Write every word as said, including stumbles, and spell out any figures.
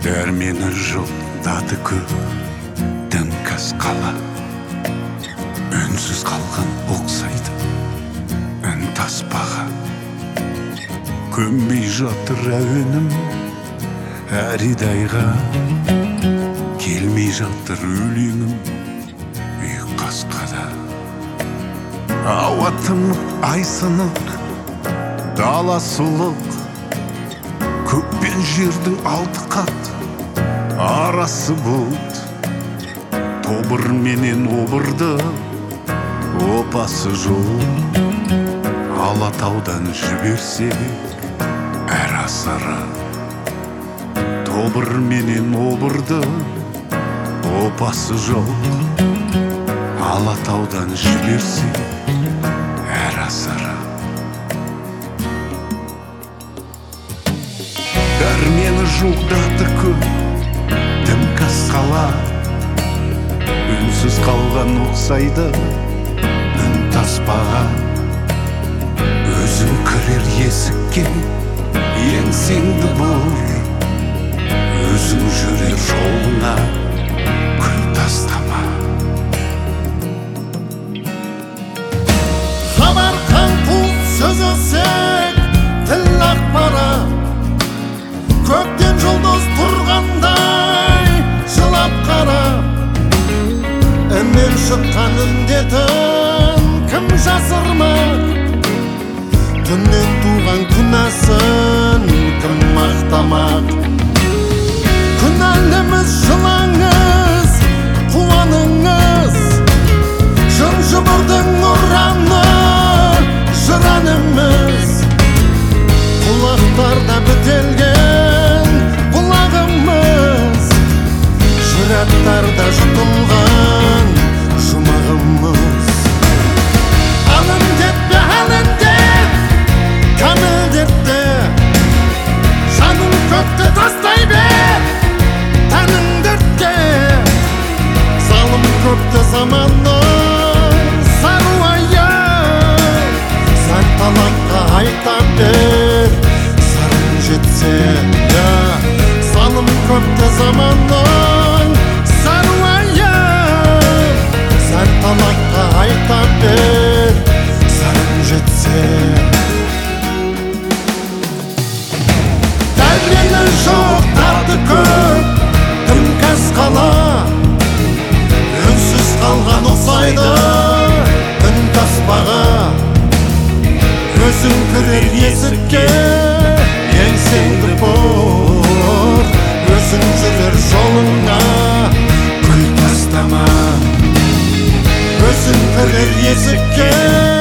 Дәрмені жолдады көп дімкәс қала, үнсіз қалған ұқсайды үн таспаға. Көнбей жатыр әуенім әридайға, келмей жатыр өлеңім үй қасқада. Ауа тымық, ай сынық, дала сұлық, көк пен жердің алты қат арасы бұлт. Тобыр менен обырды опасы жоқ, Алатаудан жіберсек әр асыры. Тобыр менен обырды опасы жоқ, Алатаудан жіберсек әр асыры. Дәрмені жоқтады көп дімкәс қала, үнсіз қалған ұқсайды үн таспаға. Өзің кірер есікке еңсеңді бұр, өзің жүрер жолыңа күл тастама. Хабар қаңқу сөз өсек тіл ақпара, көктен жұлдыз тұрғандай жылап қара. Іннен шыққан індетін кім жасырмақ, түннен туған күнәсін кім мақтамақ. Күнәліміз жылаңыз, қуаныңыз, жын жыбырдың ұраны жыранымыз. Құлақтарда бітелген бұлағымыз, жыраттарда жұтылған жұмағымыз. Алын детпе, алын деп, кәміл депті, жаның көкті тастай бер, тәнің дертке. Залым көпті заманның саруайы, сән талаққа айта бер, сарың жетсе. Залым көпті заманның саруайы, сән талаққа айта бер, сарың жетсе. Дәрмені жоқтады көп дімкәс қала, үнсіз қалған ұқсайды үн таспаға. Өзің кірер есікке еңсеңді бұр, өзің жүрер жолыңа күл тастама. Өзің кірер есікке